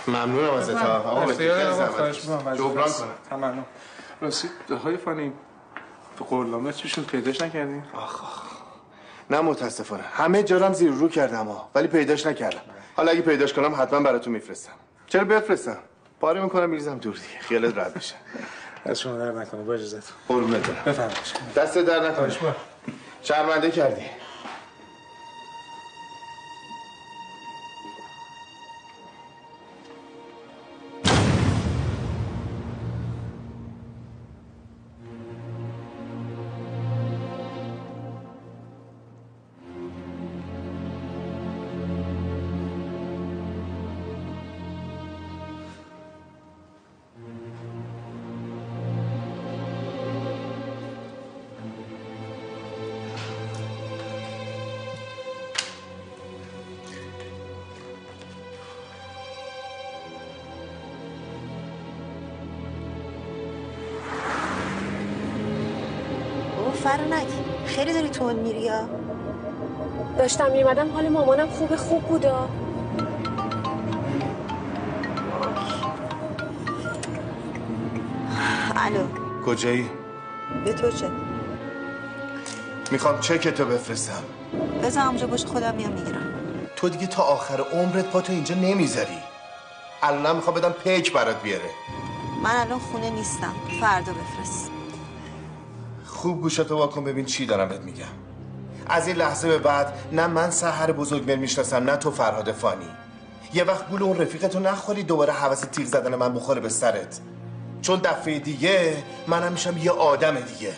ممنونم ازت آقا. خیلی زحمت جبران کنم. ممنون. راستی های فانی تو قولنامه چیشون پیداش نکردین؟ آخ نه متاسفانه همه جارم زیر رو کردم ولی پیداش نکردم. حالا اگه پیداش کنم حتما براتون میفرستم. چرا بفرستم؟ پاره میکنم میریزم دور دیگه. خیالت راحت بشه. از شما در نکنه با اجازهتون. قربونت برم. بفرمایید. دست در نکنه. شرمنده کردی. فرانک خیلی داری تون میری یا؟ داشتم میمدم حال مامانم خوب بودا. الو کجایی؟ به تو چه؟ میخوام چکتو بفرستم. بذار همونجا باشه خودم میام میگیرم. تو دیگه تا آخر عمرت پاتو اینجا نمیذاری. الان میخوام بدم پیک برات بیاره. من الان خونه نیستم. فردا بفرست. خوب گوشتو واکن ببین چی دارم بهت میگم. از این لحظه به بعد نه من سحر بزرگمل میشناسم نه تو فرهاد فانی. یه وقت گول اون رفیقتو نخوری دوباره حوث تیغ زدن من بخوره به سرت. چون دفعه دیگه منم میشم یه آدم دیگه.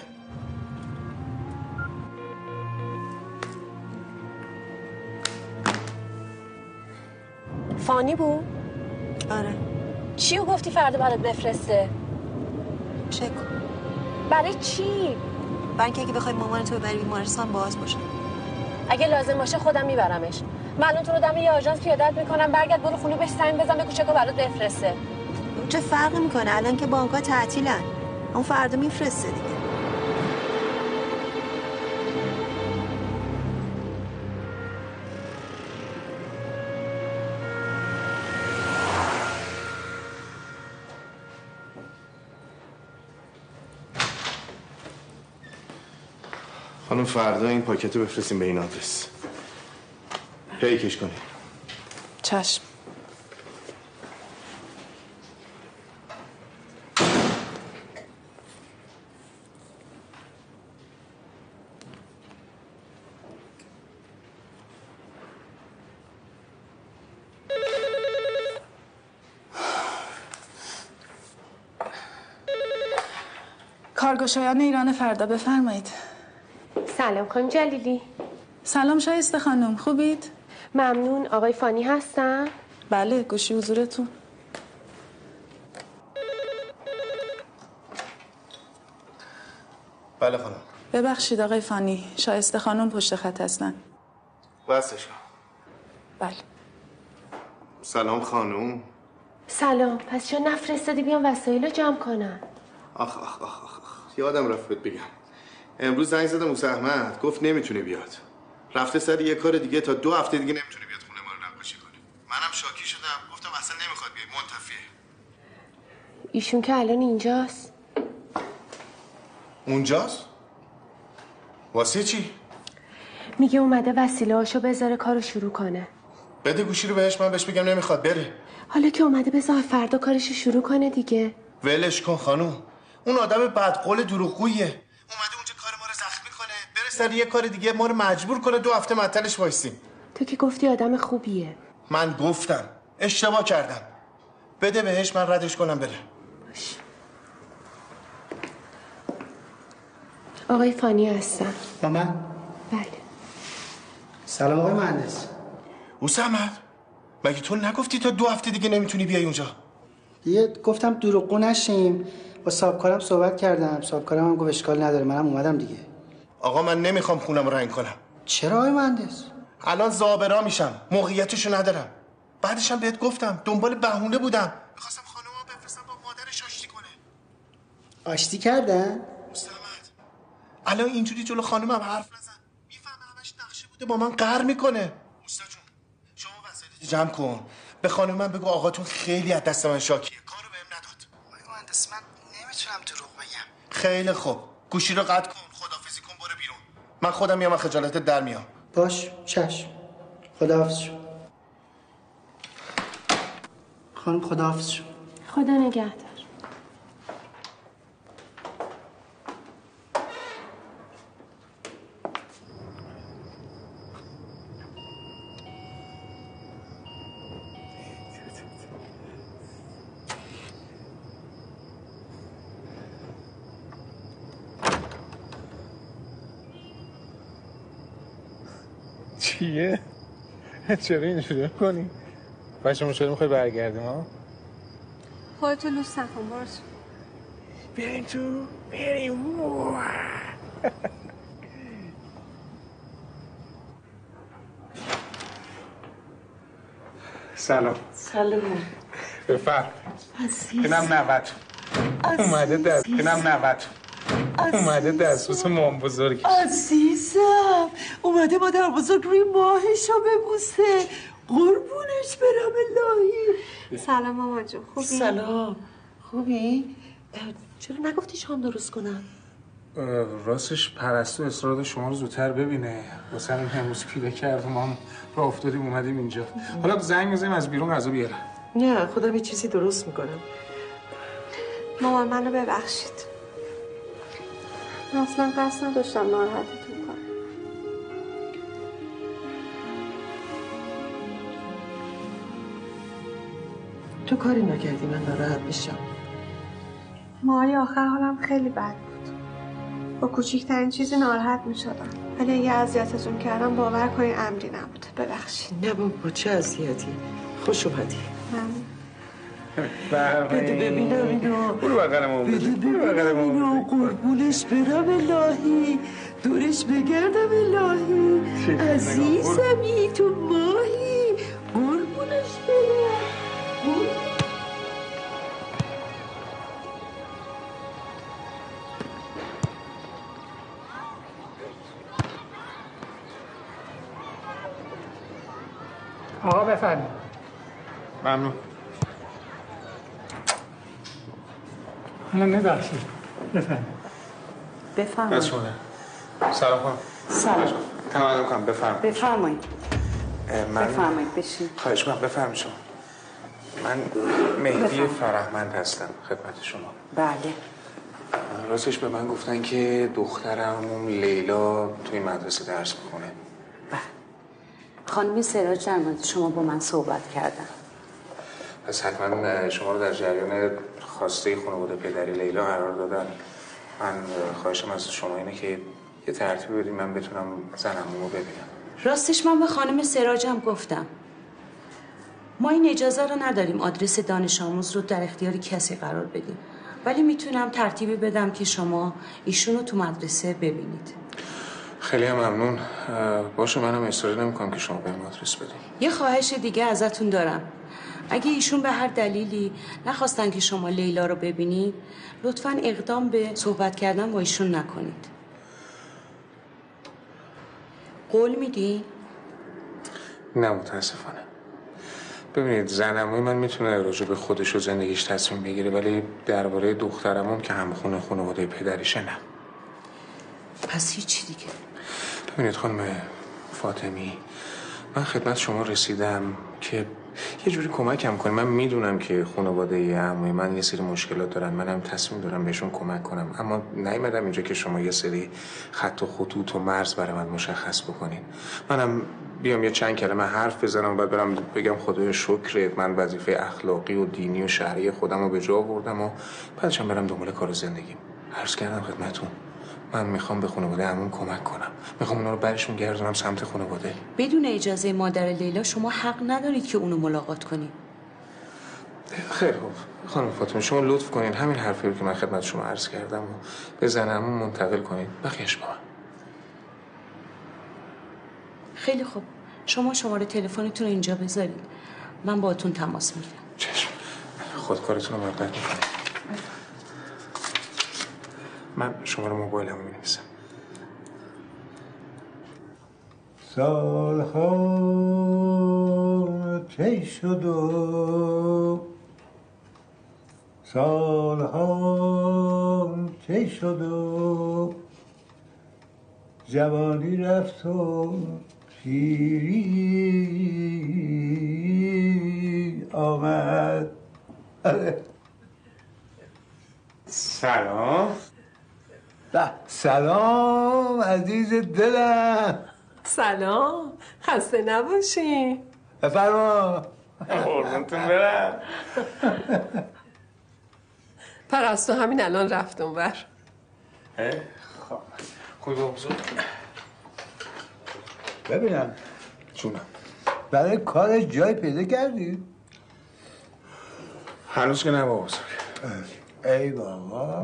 فانی بود؟ آره. چیو گفتی فردا برات بفرسته؟ چک. برای چی؟ برای اینکه اگه بخوای مامانتو ببری بیمارستان باز باشه. اگه لازم باشه خودم میبرمش. من الان تو رو دم یه آژانس پیاده‌ات میکنم. برگرد برو خونه بهش زنگ بزن بگو چکو برات بفرسته. چه فرقی میکنه الان که بانک‌ها تعطیلن. اون فردا میفرسته دیگه. خانم فردا این پاکتو بفرستیم به این آدرس. پیکش کنید. چشم. کارگشایان ایران فردا بفرمایید. سلام خانم جلیلی. سلام شایسته خانم، خوبید؟ ممنون. آقای فانی هستن؟ بله، گوشی حضورتون. بله خانم. ببخشید آقای فانی، شایسته خانم پشت خط هستن. بسش کن. بله. سلام خانم. سلام. پس چرا نفرستادی بیان وسایل رو جمع کنن؟ آخ یادم رفت بهت بگم. امروز زنگ زدم موسی احمد گفت نمیتونه بیاد. رفته سر یه کار دیگه تا 2 هفته دیگه نمیتونه بیاد خونه ما رو نقاشی کنه. منم شاکی شدم گفتم اصلا نمیخواد بیاد منتفیه. ایشون که الان اینجاست. اونجاست؟ واسه چی؟ میگه اومده وسیله‌هاشو بذاره کارو شروع کنه. بده گوشی رو بهش، من بهش بگم نمیخواد بره. حالا که اومده بذار فردا کارشو شروع کنه دیگه. ولش کن خانوم. اون آدم بدقول دروغگویه. اومده اونجا کار ما رو زخمی کنه، بره سر یه کار دیگه ما رو مجبور کنه 2 هفته معطلش وایسیم. تو که گفتی آدم خوبیه. من گفتم اشتباه کردم. بده بهش من ردش کنم بره. باش. آقای فانی هستن. با من؟ بله. سلام آقای مهندس. احمد مگه تو نگفتی تا 2 هفته دیگه نمیتونی بیای اونجا؟ دیگه گفتم دروغگو نشیم. با صاحبکارم صحبت کردم. صاحبکارم هم گفت اشکال نداره، منم اومدم دیگه. آقا من نمیخوام خونم رو رنگ کنم. چرا آقای مهندس؟ الان زابرا میشم، موقعیتشو ندارم. بعدش هم بهت گفتم دنبال بهونه بودم. میخواستم خانوما بفرستم با مادرش آشتی کنه. آشتی کردن؟ احمد الان اینجوری جلو خانومم حرف نزن. میفهمه همش نقشه بوده با من قهر میکنه. استاد جون شما وسایلت جمع کن. به خانومم بگو آقاتون خیلی از دست من شاکیه، کارو بهم نداد. مهندس من نمیتونم دروغ بگم. خیلی خوب، گوشی رو قطع کن، خداحافظی کن، برو بیرون. من خودم میام، خجالتت در میام. باش چشم. خداحافظ شو. خانم خداحافظ شو. خدا نگهدار. چیه؟ چرا اینجوری کنی؟ بچه ما چرا میخوای برگردیم ها؟ خودتو لوس نکن، برو بریم تو بریم. سلام. بفرم. اینم 90 اومده در اینم 90 اومده دستبوس مام بزرگ. عزیزم اومده مادر بزرگ روی ماهشو ببوسه. قربونش برم الهی. سلام ماما جون، خوبی؟ سلام. خوبی؟ چرا نگفتی شام درست کنم؟ راستش پرستو اصرار داشت شما رو زودتر ببینه، واسه همین امروز پیله کرد و ما هم راه افتادیم اومدیم اینجا. حالا زنگ می‌زنیم از بیرون غذا بیاره. نه خودم یه چیزی درست میکنم. مامان منو ببخشید، من اصلا قصد نداشتم ناراحتتون کنم. تو کاری نکردی من ناراحت بشم. ماری آخر حالم خیلی بد بود، با کوچیکترین چیزی ناراحت میشدم، ولی اگه اذیتتون کردم باور کنین عمدی نبود، ببخشید. نه بابا چه اذیتی. خوش اومدی. ممنون. بده ببینم اینو. برو بغل ما. بده ببینم اینو. قربونش برم الهی. دورش بگردم الهی. عزیزمی تو ماهی. قربونش برم. آقا بفرمایید. ممنون. حالا نبخشید. بفرمایید. بفرمایید. سلام خانم. سلام. تمام کنم بفرمایید. بفرمایید. من بفرمایید بشین. خواهش می‌کنم بفرمایید شما. من مهدی فرهمند هستم خدمت شما. بله. راستش به من گفتن که دخترم لیلا توی مدرسه درس می‌خونه. بله. خانم سراج در مورد شما با من صحبت کردن. پس حتما شما رو در جریان خواسته خانواده پدری لیلا قرار دادن. من خواهشم از شما اینه که یه ترتیب بدید من بتونم زنمو ببینم. راستش من به خانم سراجم گفتم ما این اجازه رو نداریم آدرس دانش آموز رو در اختیار کسی قرار بدیم، ولی میتونم ترتیبی بدم که شما ایشون رو تو مدرسه ببینید. خیلی ممنون. باشه منم اصرار نمی‌کنم که شما به آدرس بدید. یه خواهش دیگه ازتون دارم. اگه ایشون به هر دلیلی نخواستن که شما لیلا رو ببینید، لطفاً اقدام به صحبت کردن با ایشون نکنید. قول میدی؟ نه متاسفانه. ببینید زنموی من میتونه راجع به خودش و زندگیش تصمیم بگیره، ولی درباره دخترمون که همخونه خانواده پدریشه نه. پس هیچی دیگه. ببینید خانم فاطمی، من خدمت شما رسیدم که یه جوری کمکم کنید. من میدونم که خانواده عموی من یه سری مشکلات دارن، منم تصمیم دارم بهشون کمک کنم، اما نیومدم اینجا که شما یه سری خط و خطوط و مرز برای من مشخص بکنین. منم بیام یه چند کلمه حرف بزنم و بعد برم بگم خدایا شکرت، من وظیفه اخلاقی و دینی و شرعی خودم رو به جا آوردم و بعدش برم دنبال کار زندگیم. عرض کردم خدمتتون من میخوام به خانواده عموم کمک کنم، میخوام اونا رو برشون گردونم سمت خانواده. بدون اجازه مادر لیلا شما حق ندارید که اونو ملاقات کنید. خیلی خوب خانم فاطمه، شما لطف کنین همین حرفی رو که من خدمت شما عرض کردم و به زن عموم منتقل کنین، بقیه‌اش با من. خیلی خوب، شما شماره تلفنتون رو اینجا بذارید، من باهاتون تماس میگیرم. چشم، خودکارتون رو مقدر میکنم. من شماره موبایلم رو می‌نویسم. سالها طی شد و سالها طی شد و جوانی رفت و پیری آمد. سلام. سلام عزیز دلم. سلام، خسته نباشی. بفرما. قربونتون برم. پرستو همین الان رفت اونور. خب کدوم زود؟ ببینم جونم. برای کار جای پیدا کردی؟ هنوز که نه بابا بزرگ. ای بابا.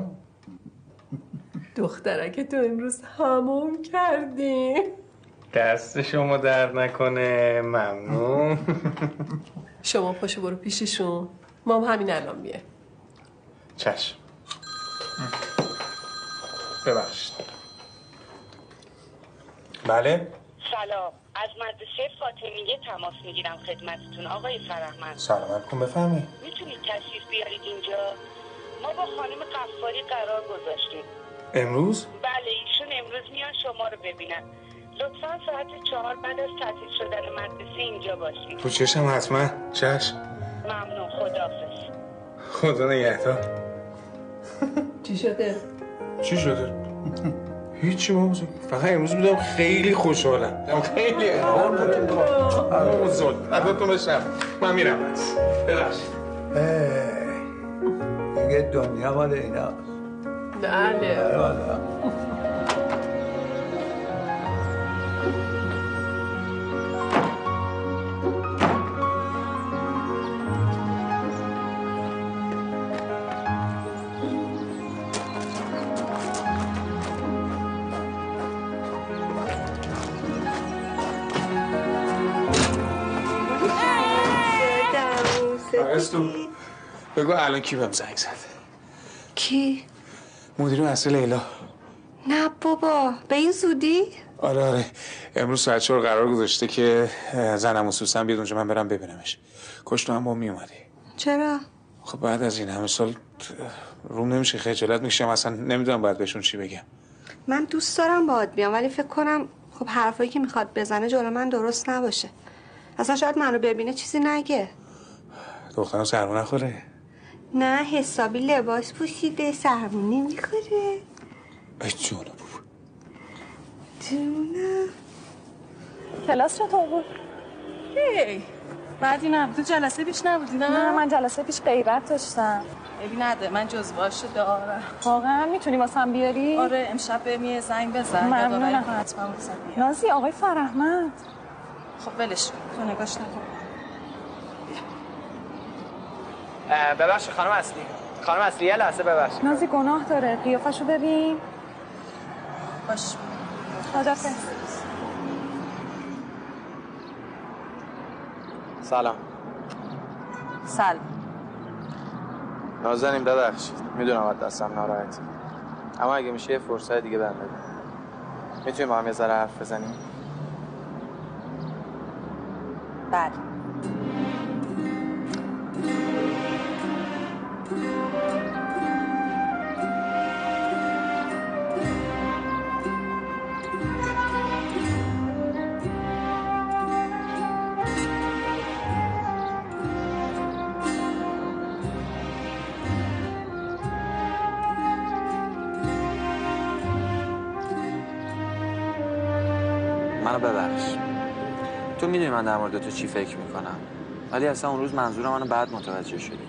دخترک تو امروز حموم کردی. دست شما درد نکنه. ممنون. شما پاشو برو پیششون، مام همین الان میه. چشم. ببخشید. بله؟ سلام، از مدرسه فاطمیه تماس میگیرم خدمتتون آقای فرهمند. سلام علیکم، بفرمایید. میتونید تشریف بیارید اینجا؟ ما با خانم قفاری قرار گذاشتیم. امروز؟ بله، ایشون امروز میان شما رو ببینن. لطفا ساعت 4 بعد از تعطیل شدن مدرسه اینجا باشید. تو چشم حتما. چشم. ممنون، خداحافظ. خدا نگهدار. چی شده؟ چی شده؟ هیچی بابا بزرگ. فقط امروز بودم خیلی خوشحالم. خیلی بزرگ. عدتون بشم. من میرم. ببخشید. دیگه دنیا مال ایناست. بله. پرستو بگو الان کی بهم زنگ زد؟ کی؟ مدیر اصل لیلا. نه بابا، به این زودی؟ آره امروز ساعت 4 قرار گذاشته که زنم و سوسن بیاد اونجا من برم ببینمش. کاش تو هم با می اومدی. چرا؟ خب بعد از این همه سال روم نمیشه، خجالت میکشم، اصلا نمیدونم باید بهشون چی بگم. من دوست دارم باهات بیام ولی فکر کنم خب حرفایی که میخواد بزنه جلو من درست نباشه. اصلا شاید منو ببینه چیزی نگه. دخترم سرما نخوره؟ نه حسابی لباس پوشیده، سرما نمیخوره. ای جونه بابا. جونه. کلاس چطور بود؟ هی بعدی نبود. تو جلسه پیش نبودی؟ نه من جلسه پیش غیرت داشتم. ببین نده، من جزوهاشو دارم. واقعا میتونی واسم بیاری؟ آره امشب بهم یه زنگ بزن. ممنونم. حتما واسم بیار. نازی آقای فرهمند. خب ولش کن، تو نگاش نکن. ببخشید خانم اصلی. خانم اصلی یه لحظه ببخشید. نازی گناه داره، قیافشو ببین. باش. خدافظ. سلام. سلام. نازنین ببخشید. میدونم از دستم ناراحتی. اما اگه میشه یه فرصت دیگه بهم بده. میتونیم با هم یه ذره حرف بزنیم؟ بله. منو ببخش. تو میدونی من در مورد تو چی فکر میکنم، ولی اصلا اون روز منظور منو بعد متوجه شدی.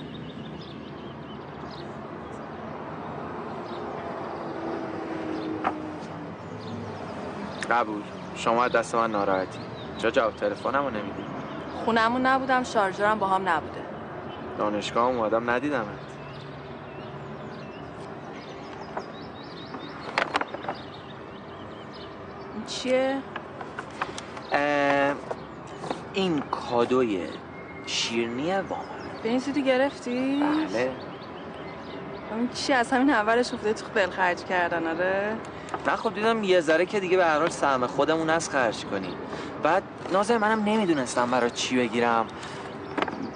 قبول. شما از دست من ناراحتی. چرا جواب تلفنمو نمیدی؟ خونمون نبودم، شارژرم با هم نبوده. دانشگاه اومدم ندیدمت. چیه؟ این کادوی شیرینی وام. به این سودی گرفتی؟ بله. این چی از همین اولش افتاده تو بل خرج کردن؟ آره نه خب دیدم یه ذره که دیگه به هر حال سهم خودمون از خرج کنیم. بعد ناظر منم نمیدونستم برای چی بگیرم.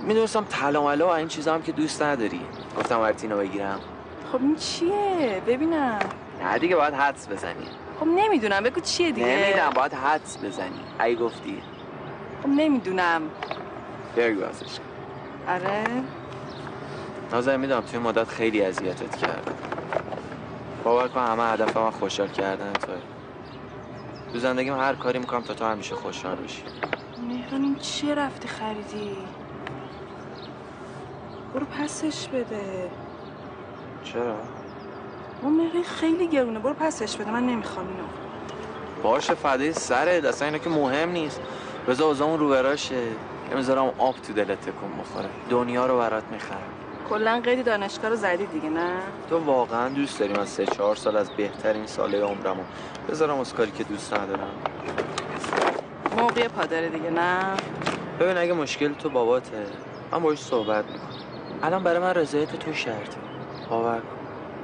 میدونستم طلا و این چیزا هم که دوست نداری. گفتم ورتینو بگیرم. خب این چیه؟ ببینم. نه دیگه باید حدس بزنی. خب نمیدونم، بگو چیه دیگه؟ نمیدونم، باید حدس بزنی. ای گفتی؟ خب نمیدونم. بگو ازش. آره؟ نازنین میدونم توی مدت خیلی اذیتت کردم. باور کن همه هدف من خوشحال کردن توه. تو زندگیم هر کاری میکنم تا تو همیشه خوشحال بشی. مهران این چیه رفتی خریدی؟ برو پسش بده. چرا؟ اون مهران خیلی گرونه، برو پسش بده، من نمیخوام اینو. باشه فدای سرت، اصلا اینا که مهم نیست. بذار اوضاعمون رو براشه. نمیذارم آب تو دلت تکون بخوره. دنیا رو برات میخرم. کلا قید دانشگاه رو زدی دیگه نه؟ تو واقعا دوست داری من 3-4 سال از بهترین ساله عمرمو بذارم از کاری که دوست ندارم؟ موقع پا داره دیگه نه؟ ببین اگه مشکل تو باباته من باهاش صحبت میکنم. الان برای من رضایت تو شرطه. باور کن.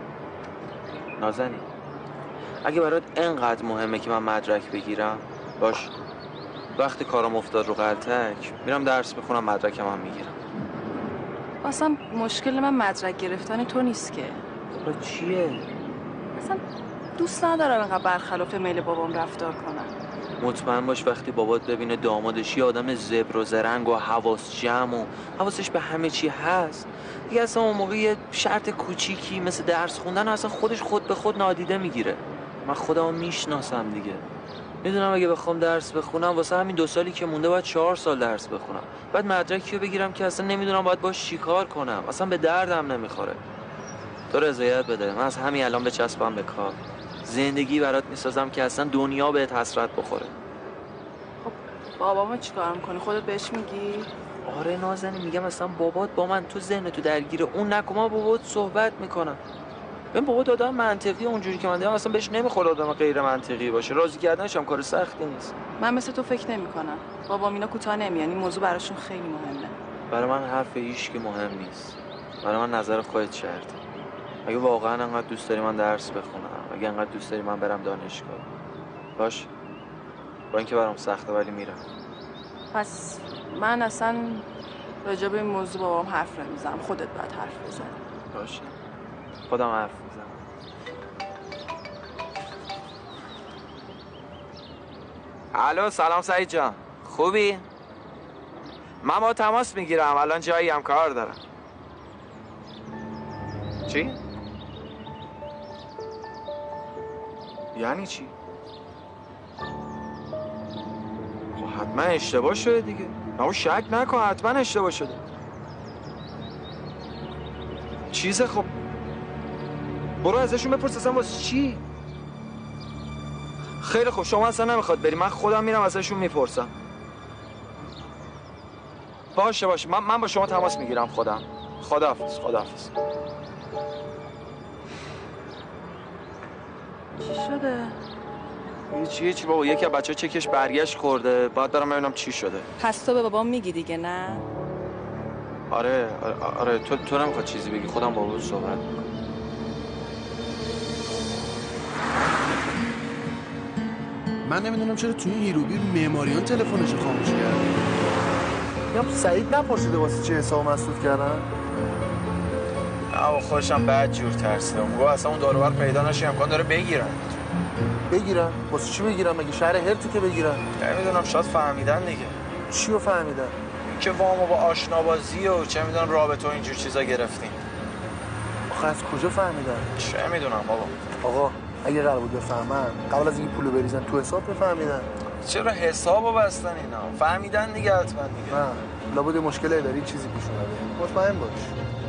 نازنین اگه برات اینقدر مهمه که من مدرک بگیرم باش. وقتی کارم افتاد رو قلتک میرم درس بخونم، مدرکم هم میگیرم. اصلا مشکل من مدرک گرفتن تو نیست که. خب چیه؟ اصلا دوست ندارم اینقدر برخلاف میل بابام رفتار کنم. مطمئن باش وقتی بابات ببینه دامادش یه آدم زبر و زرنگ و حواس جمع و حواسش به همه چی هست، دیگه اصلا اون موقع یه شرط کوچیکی مثل درس خوندن اصلا خودش خود به خود نادیده میگیره. من خودمو میشناسم دیگه. میدونم اگه بخوام درس بخونم واسه همین 2 سالی که مونده باید 4 سال درس بخونم. بعد مدرکی رو بگیرم که اصلا نمیدونم باید باش چیکار کنم. اصلا به دردم نمیخوره. تو رضایت بده. من از همین الان بچسبم به کار. زندگی برات میسازم که اصلا دنیا بهت حسرت بخوره. خب بابامو چیکار میکنی؟ خودت بهش میگی؟ آره نازنین میگم اصلا بابات با من تو ذهن تو درگیر اون نکن. من بابات صحبت میکنم. ببین بابات آدم منطقی اونجوری که من دیدم اصلا بهش نمیخوره آدم غیر منطقی باشه. راضی کردنش هم کار سختی نیست. من مثل تو فکر نمیکنم. بابام اینا کوتاه نمیان. این موضوع براشون خیلی مهمه. برای من حرف هیچ که مهم نیست. برای من نظر خودت شرطه. اگه واقعا انقدر دوست داری من درس بخونم، اگه انقدر دوست داری من برم دانشگاه، باش. با اینکه برام سخته ولی میرم. پس من اصلا راجع به این موضوع با بابام حرف نمیزنم. خودت باید حرف بزنی. باشه. خودم حرف میزنم. الو سلام سعید جان. خوبی؟ من با تماس میگیرم. الان جایی هم کار دارم. چی؟ یعنی چی؟ خب حتما اشتباه شده دیگه. نه شک نکن حتما اشتباه شده. چیزه خب برو ازشون بپرس اصلا واسه چی؟ خیلی خوب شما اصلا نمیخواد بری، من خودم میرم ازشون میپرسم. باشه من با شما تماس میگیرم. خداحافظ. چی شده؟ هیچی بابا. یکی از بچه‌ها چکش برگشت خورده. باید برم ببینم چی شده. پس تو به بابام میگی دیگه نه؟ آره تو نمیخواد چیزی بگی. خودم با بابا صحبت میکنم. من نمیدونم چرا توی هیروبیر معماریان تلفنش خاموش کرده. یا سعید نپرسیده واسه چی حساب مسدود کردن؟ نه خودشم بعد جور ترسیدم. میگه اصلا اون داروبر پیدا نشه امکان داره بگیرن. واسه چی بگیرن؟ مگه شهر هرتی که بگیرن؟ نمیدونم شاید فهمیدن دیگه. چی رو فهمیدن؟ که وامو با آشنابازی و چه میدونم رابطه و اینجور چیزا گرفتیم. آخه از کجا فهمیدن؟ چه میدونم بابا. آقا اگه قرار بود بفهمن قبل از اینکه پولو بریزن تو حساب بفهمیدن. چرا حسابو بستن اینا؟ فهمیدن دیگه حتما دیگه. نه لابد مشکل اداری چیزی پیش اومده. مطمئن باش.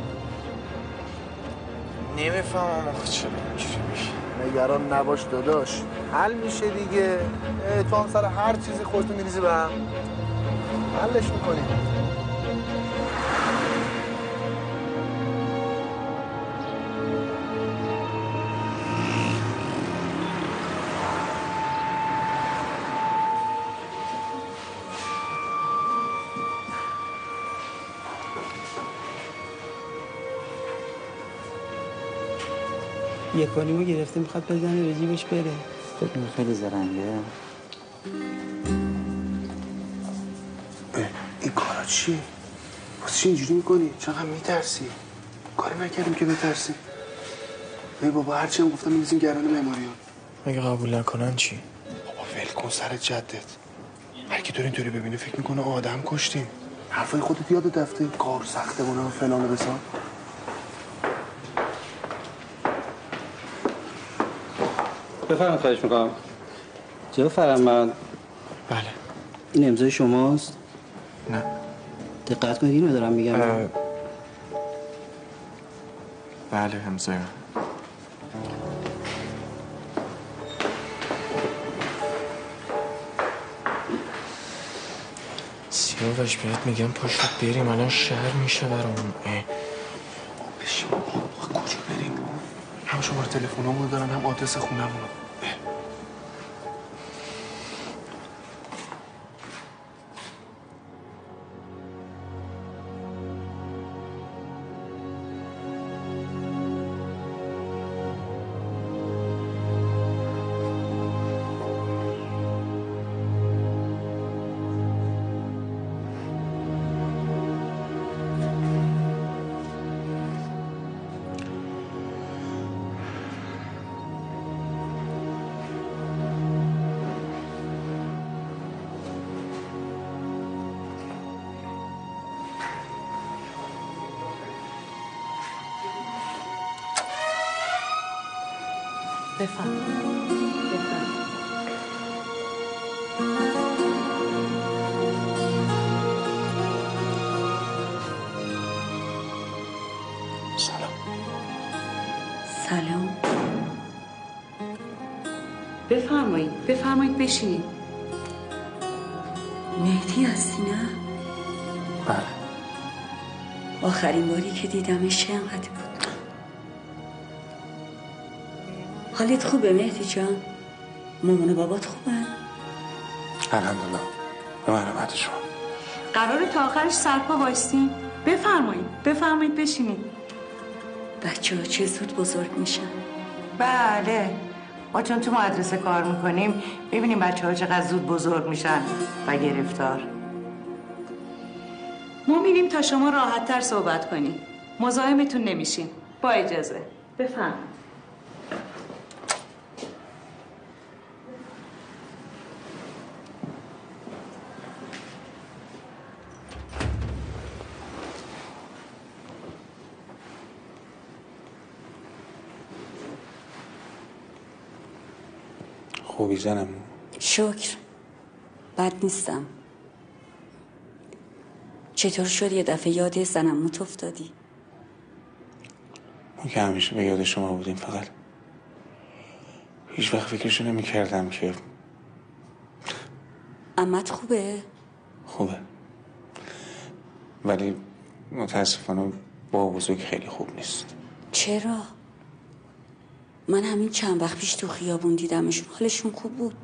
نمیفهمم آخه چرا اینجوری میشه. نگران نباش داداش، حل میشه دیگه. تو هم سر هر چیزی خودتو میریزی به هم، حلش میکنی. یه پالیمو گرفته میخواد بزنه به جیبش بره. فکر خیلی زرنگه. این کارا چیه؟ باز چی اینجوری میکنی؟ چقدر میترسی؟ کاری نکردیم که بترسی. ای بابا هرچی هم گفتم می‌ریزیم گردن معماریان. اگه قبول نکنن چی؟ بابا ول کن سر جدت. هر کی تو اینطوری ببینه فکر میکنه آدم کشتیم. حرفای خودت یادت رفته؟ کار سخته و فلان و بسار. بفرمایید خواهش میکنم. جناب فرمند. بله. این امضای شماست؟ نه. دقت کنید اینو دارم میگم. بله امضای من. سیاوش بهت میگم پاشو بریم الان شهر میشه برامون. بشین بابا کجا بریم؟ هم شماره تلفنمون دارن هم آدرس خونمون. سلام. بفرمایید بشینید. مهدی هستی نه؟ بله. آخرین باری که دیدمش چه انقدر بود؟ حالت خوبه مهدی جان؟ مامان و بابات خوبن؟ الحمدلله. به مرحمت شما. قراره تا آخرش سرپا وایستیم؟ بفرمایید بشینید. بچه ها چه زود بزرگ میشن؟ بله، ما چون تو مدرسه کار میکنیم ببینیم بچه ها چقدر زود بزرگ میشن و گرفتار. ما میریم تا شما راحت تر صحبت کنیم. مزاحمتون نمیشیم. با اجازه. بفرمایید. خوبی زنم؟ شکر. بد نیستم. چطور شد یه دفعه یاد زنموت افتادی؟ ما که همیشه به یاد شما بودیم، فقط هیچ وقت فکرشو نمی کردم که عمت خوبه؟ خوبه، ولی متاسفانه با بزرگ خیلی خوب نیست. چرا؟ من همین چند وقت پیش تو خیابون دیدمشون، حالشون خوب بود.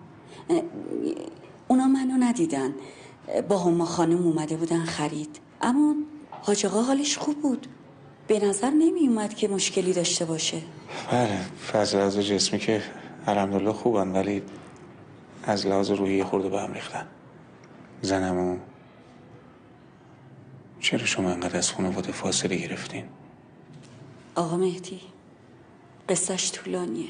اونا منو ندیدن، با هما خانم اومده بودن خرید، اما حاج آقا حالش خوب بود، به نظر نمی اومد که مشکلی داشته باشه. بله، از لحاظ جسمی که الحمدلله خوبن، ولی از لحاظ روحی خورده به هم ریختن. زنمو چرا شما انقدر از خانواده فاصله گرفتین؟ آقا مهدی قصهش طولانیه.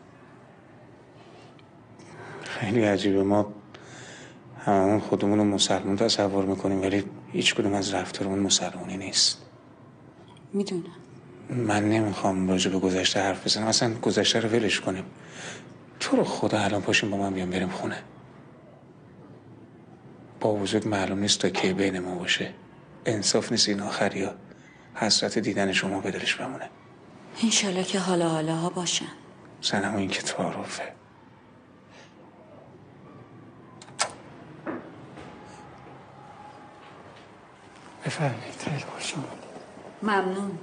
خیلی عجیبه، ما هممون خودمون رو مسلمون تصور میکنیم، ولی هیچ کدوم از رفتارمون مسلمونی نیست. میدونم. من نمیخوام راجع به گذشته حرف بزنم، اصلا گذشته رو ولش کنیم. تو رو خدا الان پاشیم با من بیام بریم خونه. با بزرگ معلوم نیست تا کی بین ما باشه. انصاف نیست این آخریا حسرت دیدن شما به دلش بمونه. انشالله که حالا باشن. زنم این که تعارفه. بفرمایید. خیلی خوش اومد. ممنون.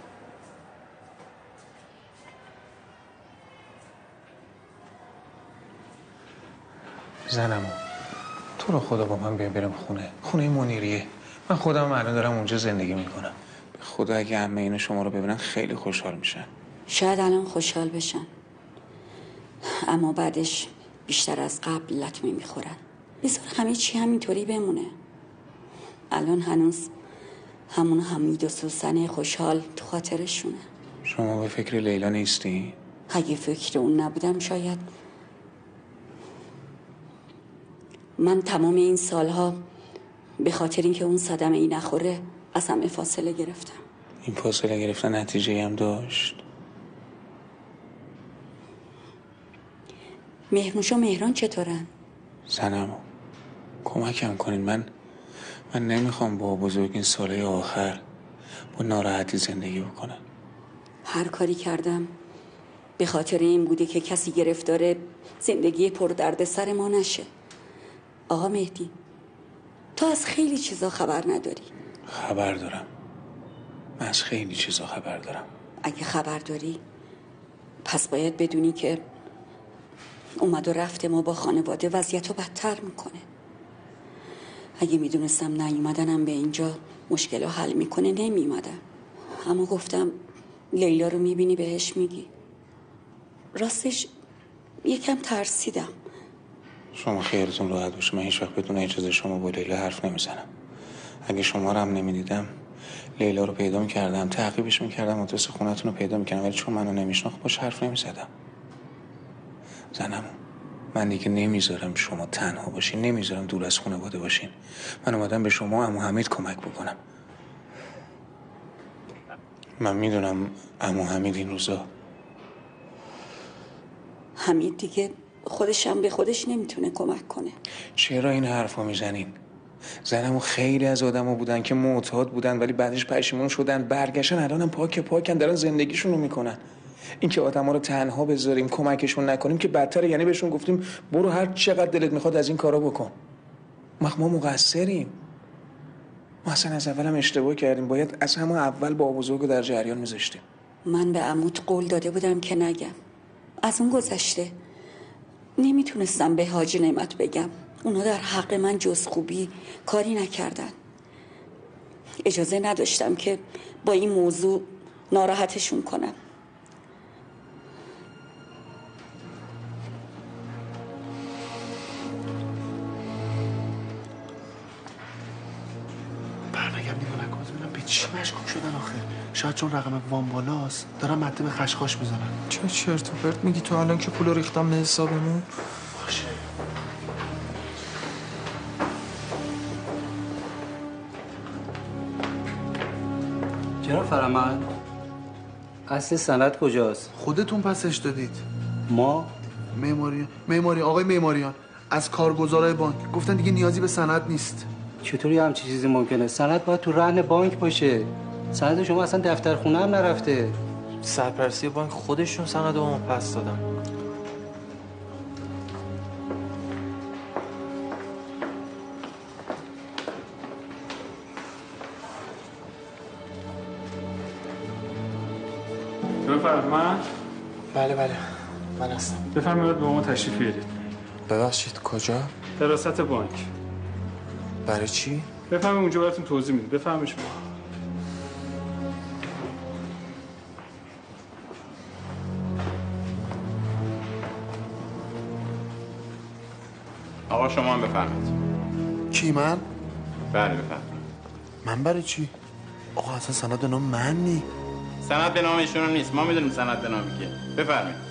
زنمو تو رو خدا با من بریم خونه منیریه. من خودم الان دارم اونجا زندگی میکنم. به خدا اگه عمه این شما رو ببینن خیلی خوشحال میشن. شاید الان خوشحال بشن، اما بعدش بیشتر از قبل لطمه میخورن. بذار همه چی همینطوری بمونه. الان هنوز همون حمید و سوسن خوشحال تو خاطرشونه. شما به فکر لیلا نیستی؟ اگه فکر اون نبودم شاید. من تمام این سالها به خاطر اینکه اون صدمه ای نخوره از همه فاصله گرفتم. این فاصله گرفتن نتیجه هم داشت؟ مهرنوش و مهران چطورن؟ زنمو کمکم کنین. من نمیخوام با بزرگ این ساله آخر با ناراحتی زندگی بکنم. هر کاری کردم به خاطر این بوده که کسی گرفتار زندگی پر درد سر ما نشه. آقا مهدی، تو از خیلی چیزا خبر نداری. خبر دارم. من از خیلی چیزا خبر دارم. اگه خبر داری پس باید بدونی که اومد و رفت ما با خانواده وضعیت رو بدتر میکنه. اگه میدونستم نیومدنم به اینجا مشکل رو حل میکنه نمیومدم. اما گفتم لیلا رو میبینی بهش میگی. راستش یکم ترسیدم. شما خیرتون راحت باشه. من هیچ وقت بدون اجازه شما با لیلا حرف نمیزنم. اگه شما رو هم نمیدیدم لیلا رو پیدا میکردم، تعقیبش میکردم، آدرس خونتون رو پیدا میکردم، ولی چون منو نمیشناخت باش حرف نمیزدم. زنم، من دیگه نمیذارم شما تنها باشین، نمیذارم دور از خانواده باشین. من اومدم به شما عمو حمید کمک بکنم. من میدونم عمو حمید این روزا حمید دیگه خودشم به خودش نمیتونه کمک کنه. چرا این حرفا میزنین؟ زنمو خیلی از آدما بودن که معتاد بودن ولی بعدش پشیمون شدن، برگشتن، الانم پاکن دارن زندگیشون رو میکنن. اینکه آدما رو تنها بذاریم کمکشون نکنیم که بدتره. یعنی بهشون گفتیم برو هر چقدر دلت میخواد از این کارا بکن. ما مقصریم. ما اصلا از اولم اشتباه کردیم. باید از همون اول با بزرگو در جریان میذاشتیم. من به عموت قول داده بودم که نگم. از اون گذشته نمیتونستم به حاج نعمت بگم. اونا در حق من جز خوبی کاری نکردن. اجازه نداشتم که با این موضوع ناراحتشون کنم. برنگردیم و نکنم ببینم به چی مشکوک شدن آخه. شاید چون رقم وام بالاست دارم مته به خشخاش میزنن. چه چرت و پرت میگی تو الان که پولو ریختم به حسابمون؟ باشه. جناب فرمان، اصل سند کجاست؟ خودتون پسش دادید. ما؟ معماری آقای معماریان از کارگزارای بانک گفتن دیگه نیازی به سند نیست. چطوری همچین چیزی ممکنه؟ سند باید تو رهن بانک باشه. سند شما اصلا دفتر خونه هم نرفته. سرپرستی بانک خودشون سند رو پس دادن. بفرمایید. بله من هستم. بفرمایید به ما تشریف بیارید. ببخشید کجا؟ حراست بانک. برای چی؟ بفرمایید اونجا براتون توضیح میدم. بفرمایید شما. آقا شما هم بفرمایید. کی من؟ بله بفرمایید. من برای چی؟ آقا اصلا سند به نام من نی. سند به نام ایشون نیست. ما میدونیم سند به نام کیه. بفرمایید.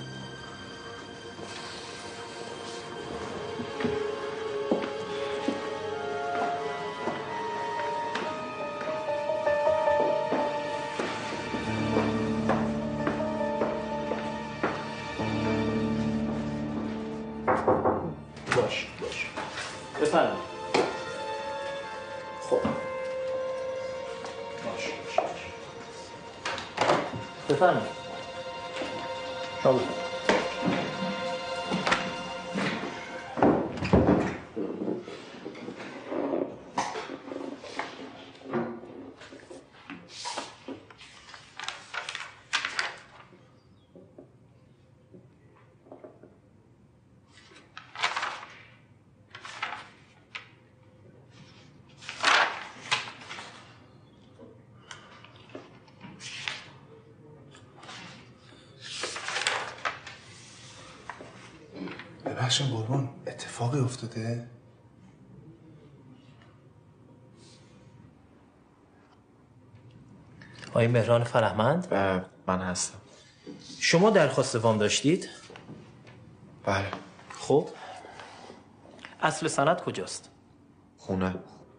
باش بفرمایید. خب باش بفرمایید. شما ببخشید قربان، اتفاقی افتاده؟ آقای مهران فرهمند؟ من هستم. شما درخواست وام داشتید؟ بله. خب اصل سند کجاست؟ خونه.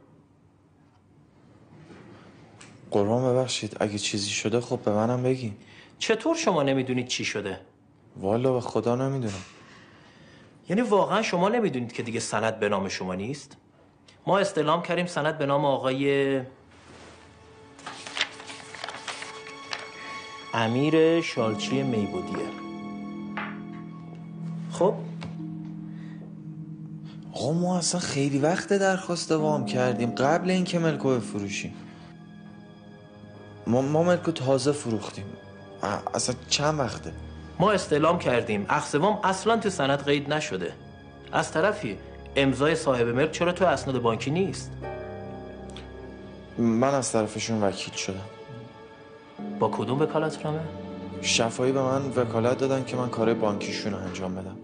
قربان ببخشید اگه چیزی شده خب به منم بگی. چطور شما نمیدونید چی شده؟ والا به خدا نمیدونم. یعنی واقعا شما نمیدونید که دیگه سند به نام شما نیست؟ ما استعلام کردیم سند به نام آقای امیر شالچی میبودیه. خب آقا ما اصلا خیلی وقت درخواست وام کردیم قبل اینکه ملکو بفروشیم. ما ملکو تازه فروختیم. اصلا چند وقته؟ ما استعلام کردیم اخذ وام اصلا تو سند قید نشده. از طرفی امضای صاحب ملک چرا تو اسناد بانکی نیست؟ من از طرفشون وکیل شدم. با کدوم وکالتنامه؟ شفاهی به من وکالت دادن که من کار بانکیشون رو انجام بدم.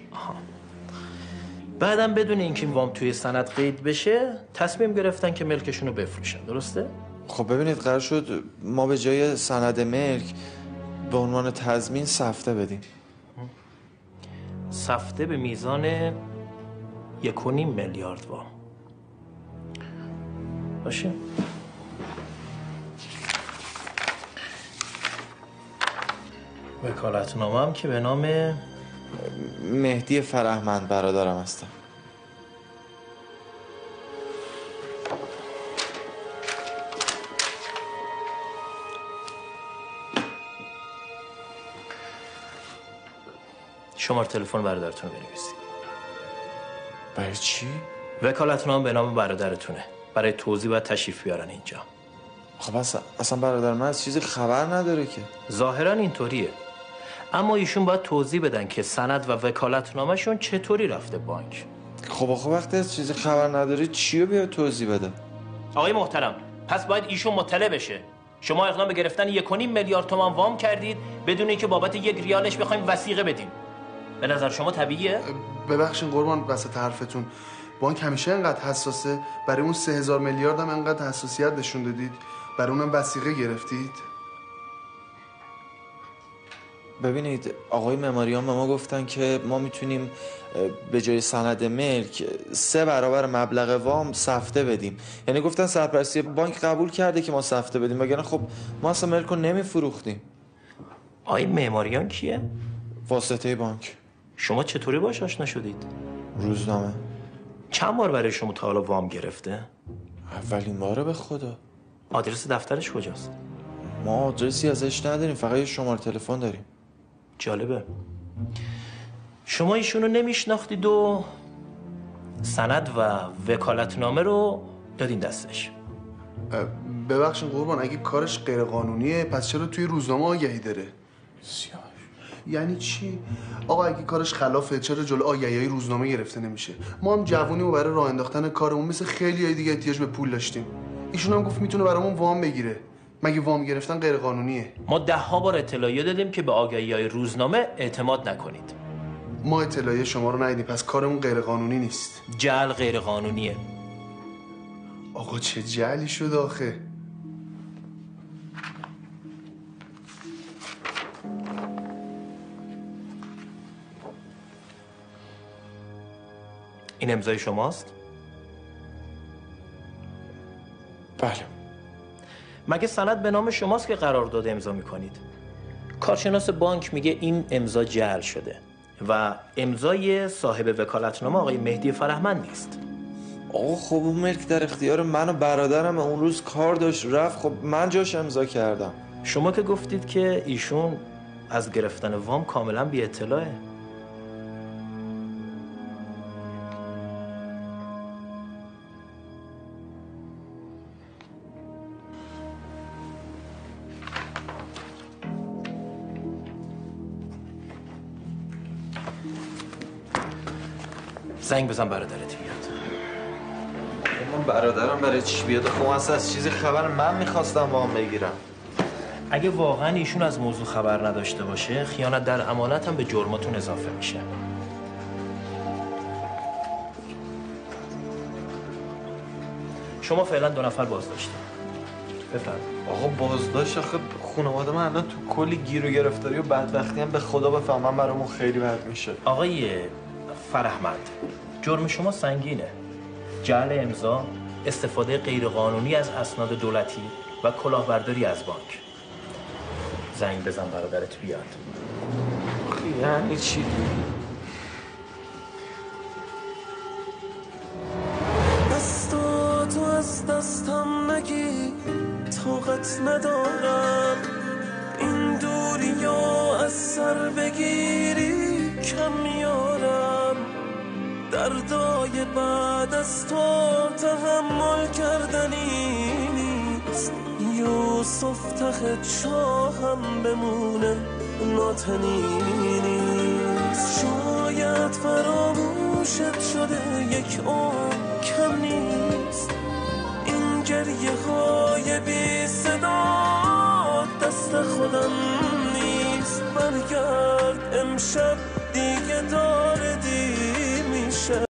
بعدم بدون اینکه وام توی سند قید بشه تصمیم گرفتن که ملکشون رو بفروشن. درسته؟ خب ببینید قرار شد ما به جای سند ملک به عنوان تضمین سفته بدیم. سفته به میزان 1.5 میلیارد وام. باشه. وکالتنامه هم که به نام مهدی فرهمند برادرم هستم. شماره تلفن برادرتون رو بنویسید. برای چی؟ وکالتنامه به نام برادرتونه. برای توضیح باید تشریف بیارن اینجا. خب اصلا برادر من از چیزی خبر نداره که. ظاهرا اینطوریه. اما ایشون باید توضیح بدن که سند و وکالتنامه‌شون چطوری رفته بانک. خب وقتی از چیزی خبر نداری چی رو بیاد توضیح بده؟ آقای محترم، پس باید ایشون مطلع بشه. شما اقدام به گرفتن 1.5 میلیارد تومان وام کردید بدون اینکه بابت 1 ریالش بخوایم وثیقه بدیم. به نظر شما طبیعیه؟ ببخشید قربان وسط حرفتون. بانک همیشه انقدر حساسه؟ برای اون 3000 میلیارد هم انقدر حساسیت نشون دادید؟ برای اونم وثیقه گرفتید؟ ببینید آقای معماریان به ما گفتن که ما میتونیم به جای سند ملک 3 برابر مبلغ وام سفته بدیم. یعنی گفتن سرپرستی بانک قبول کرده که ما سفته بدیم، وگرنه خب ما اصلا ملک رو نمیفروختیم. آقای معماریان کیه؟ واسطه بانک. شما چطوری باهاش آشنا شدید؟ روزنامه. چند بار برای شما تا حالا وام گرفته؟ اولین باره به خدا. آدرس دفترش کجاست؟ ما آدرسی ازش نداریم، فقط یه شماره تلفن داریم. جالبه. شما ایشونو نمیشناختید و سند و وکالتنامه رو دادین دستش. ببخشید قربان اگه کارش غیر قانونیه پس چرا توی روزنامه آگهی داره؟ یعنی چی؟ آقا اگه کارش خلافه چرا جلو آگهی‌های روزنامه گرفته نمیشه؟ ما هم جوونیمو برای راه انداختن کارمون مثل خیلیای دیگه احتیاج به پول داشتیم. ایشون هم گفت میتونه برامون وام بگیره. مگه وام گرفتن غیر قانونیه؟ ما 10 بار اطلاعیه دادیم که به آگهی‌های روزنامه اعتماد نکنید. ما اطلاعیه شما رو ندیدیم پس کارمون غیر قانونی نیست. جعل غیر قانونیه. آقا چه جعلی شد آخه؟ این امضای شماست؟ بله. مگه سند به نام شماست که قرارداد امضا میکنید؟ کارشناس بانک میگه این امضا جعل شده و امضای صاحب وکالتنامه آقای مهدی فرهمند نیست. آقا خب اون ملک در اختیار من و برادرم اون روز کار داشت رفت، خب من جاش امضا کردم. شما که گفتید که ایشون از گرفتن وام کاملا بی اطلاعه. زنگ بزن برادرت بیاد. من برادرم برای چی بیاد؟ خب اصلا از چیزی خبر من میخواستم وام بگیرم. اگه واقعا ایشون از موضوع خبر نداشته باشه خیانت در امانت هم به جرماتون اضافه میشه. شما فعلا 2 نفر بازداشتید. بفرمایید. آقا بازداشت آخه خانواده من الان تو کلی گیر و گرفتاری و بدبختی هم به خدا بفهمم برامون خیلی بد میشه. آقای فرهمند، جرم شما سنگینه. جعل امضا، استفاده غیرقانونی از اسناد دولتی و کلاهبرداری از بانک. زنگ بزن برادرت بیاد. یعنی چی؟ دستاتو از دستم نگی، طاقت ندارم این دوریا از سر بگیری، کم میارم دردای بعد از تو تحمل کردنی نیست. یوسف ته چاهم بمونه ناتنی نیست. شاید فراموشت شده یک عمر کم نیست. این گریه های بی صدا دست خودم نیست. برگرد امشب دیگه داره دی میشه.